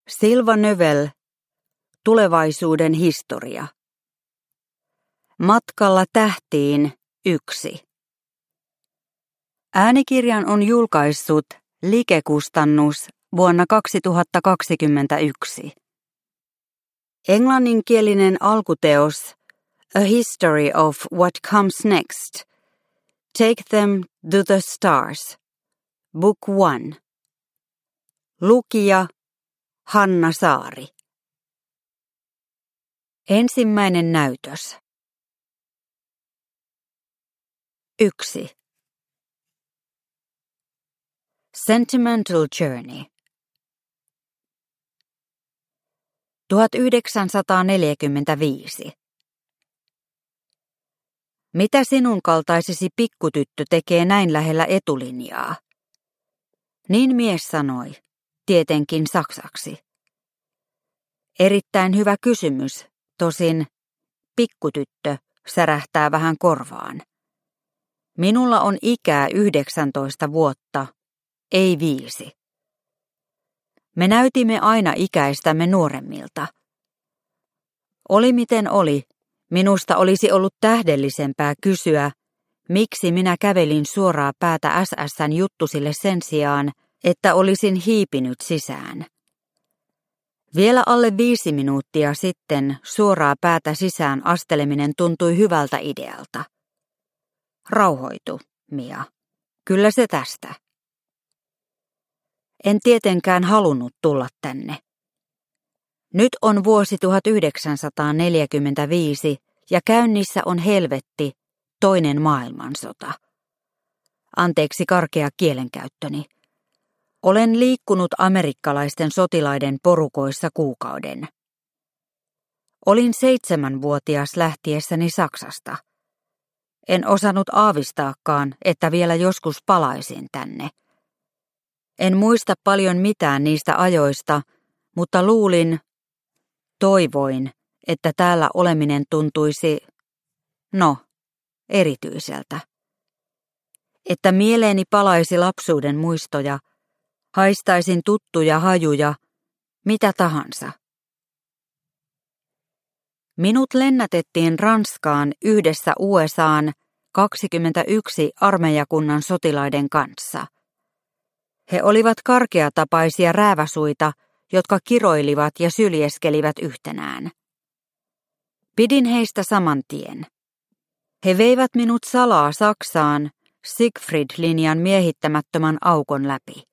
Silva Növel, tulevaisuuden historia. Matkalla tähtiin 1. Äänikirjan on julkaissut Like-kustannus vuonna 2021. Englanninkielinen alkuteos A History of What Comes Next. Take Them to the Stars. Book 1. Lukija Hanna Saari. Ensimmäinen näytös. 1. Sentimental Journey. 1945. Mitä sinun kaltaisesi pikkutyttö tekee näin lähellä etulinjaa? Niin mies sanoi, tietenkin saksaksi. Erittäin hyvä kysymys, tosin pikkutyttö särähtää vähän korvaan. Minulla on ikää 19 vuotta, ei 5. Me näytimme aina ikäistämme nuoremmilta. Oli miten oli, minusta olisi ollut tähdellisempää kysyä, miksi minä kävelin suoraa päätä SS:n juttusille sen sijaan, että olisin hiipinyt sisään. Vielä alle 5 minuuttia sitten suoraa päätä sisään asteleminen tuntui hyvältä idealta. Rauhoitu, Mia. Kyllä se tästä. En tietenkään halunnut tulla tänne. Nyt on vuosi 1945 ja käynnissä on helvetti, toinen maailmansota. Anteeksi karkea kielenkäyttöni. Olen liikkunut amerikkalaisten sotilaiden porukoissa kuukauden. Olin 7-vuotias lähtiessäni Saksasta. En osannut aavistaakaan, että vielä joskus palaisin tänne. En muista paljon mitään niistä ajoista, mutta toivoin, että täällä oleminen tuntuisi, erityiseltä. Että mieleeni palaisi lapsuuden muistoja, haistaisin tuttuja hajuja, mitä tahansa. Minut lennätettiin Ranskaan yhdessä USA:n 21 armeijakunnan sotilaiden kanssa. He olivat karkeatapaisia rääväsuita, jotka kiroilivat ja syljeskelivät yhtenään. Pidin heistä saman tien. He veivät minut salaa Saksaan Siegfried-linjan miehittämättömän aukon läpi.